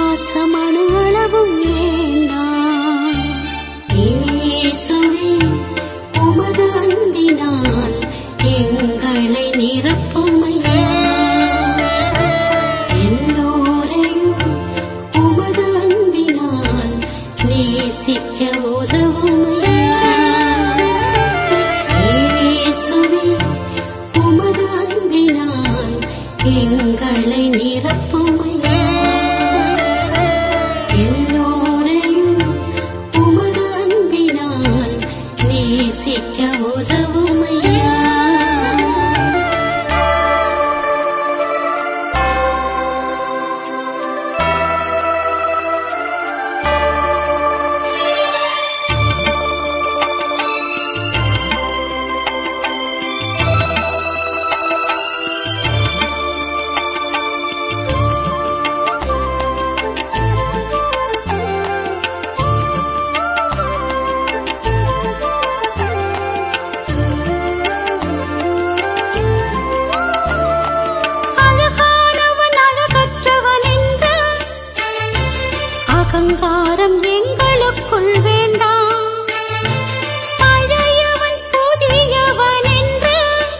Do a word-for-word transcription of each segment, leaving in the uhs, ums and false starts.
பாசமணு அளவும் வேண்டாம். இயேசுவே உமது அன்பினால் எங்களை நிரப்புமையா. எல்லோரையும் உமது அன்பினால் நேசிக்க உதவுமையா. இயேசுவே உமது அன்பினால் எங்களை நிரப்புமையா. எல்லோரையும் உமது அன்பினால் நேசிக்க உதவுமையா. அகங்காரம் எங்களுக்குள் வேண்டாம். பழையவன் புதியவன் என்று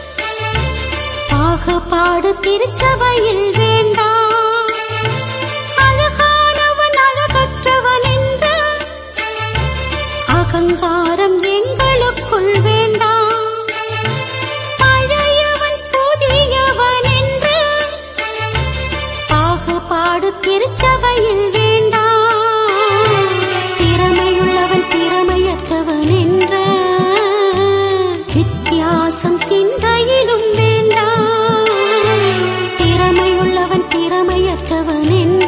பாகுபாடு திருச்சபையில் வேண்டாம். அழகானவன் அழகற்றவன் என்று அகங்காரம் எங்களுக்குள் வேண்டாம். பழையவன் புதியவன் என்று பாகுபாடு திருச்சபையில் வேண்டாம். என்ற வித்தியாசம் சிந்தையிலும் வேண்டாம். திறமையுள்ளவன் திறமையற்றவன் என்ற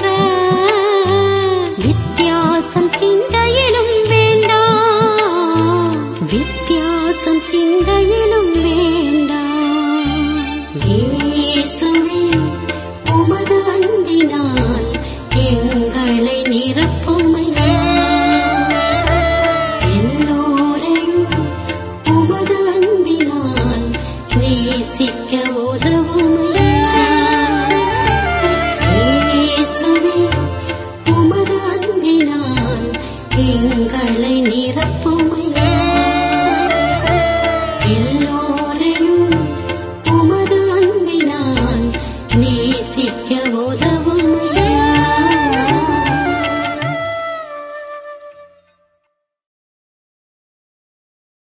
வித்தியாசம் சிந்தையிலும் வேண்டாம். வித்தியாசம் சிந்தையிலும் வேண்டாம். இயேசுவே உமது அன்பினால் எங்களை நிரப்புமையா. நேசிக்க உதவுமையா. இயேசுவே உமது அன்பினால் எங்களை நிரப்புமையா.